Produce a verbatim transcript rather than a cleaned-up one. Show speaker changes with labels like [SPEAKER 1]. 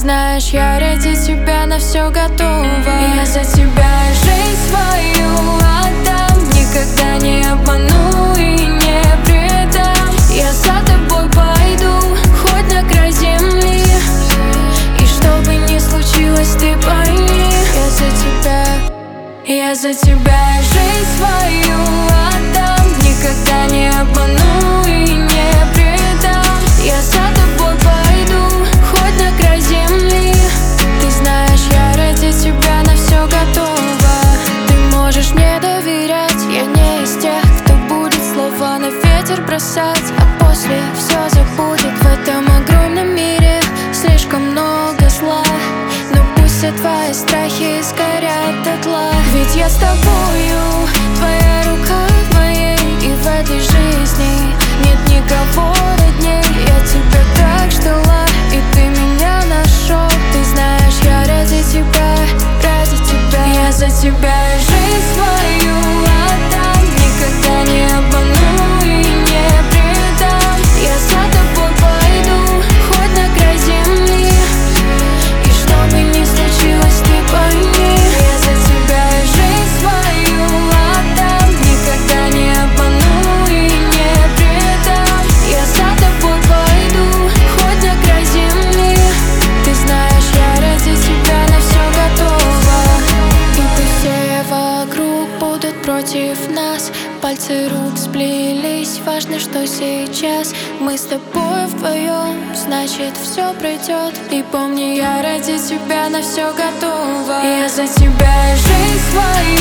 [SPEAKER 1] знаешь, я ради тебя на все готова. Я за тебя жизнь свою отдам, никогда не обману и не предам. Я за тобой пойду, хоть на край земли, и что бы ни случилось, ты пойми, я за тебя, я за тебя жизнь свою отдам, никогда не обману и не предам. Я за тобой пойду, хоть на край земли, ты знаешь, я ради тебя на все готова. Ты можешь мне доверять, я не из тех, кто будет слова на ветер бросать, а после все забудет. В этом огромном мире слишком много зла, но пусть все твои страхи сгорят дотла. Ведь я с тобою, твоя рука в моей, и в этой жизни нет никого родней. Я тебя так ждала, и ты меня нашел. Ты знаешь, я ради тебя, ради тебя. Я за тебя жизнь свою отдам, никогда не обману и не предам. Я за тобой пойду, хоть на край земли, и что бы ни случилось, ты пойми, я за тебя жизнь свою отдам, никогда не обману и не предам. Я за тобой пойду, хоть на край земли, ты знаешь, я ради тебя на все готова. И пусть все вокруг будут против нас, пальцы рук сплелись, важно, что сейчас мы с тобой вдвоем, значит все пройдет. И помни, я ради тебя на все готова. Я за тебя жизнь свою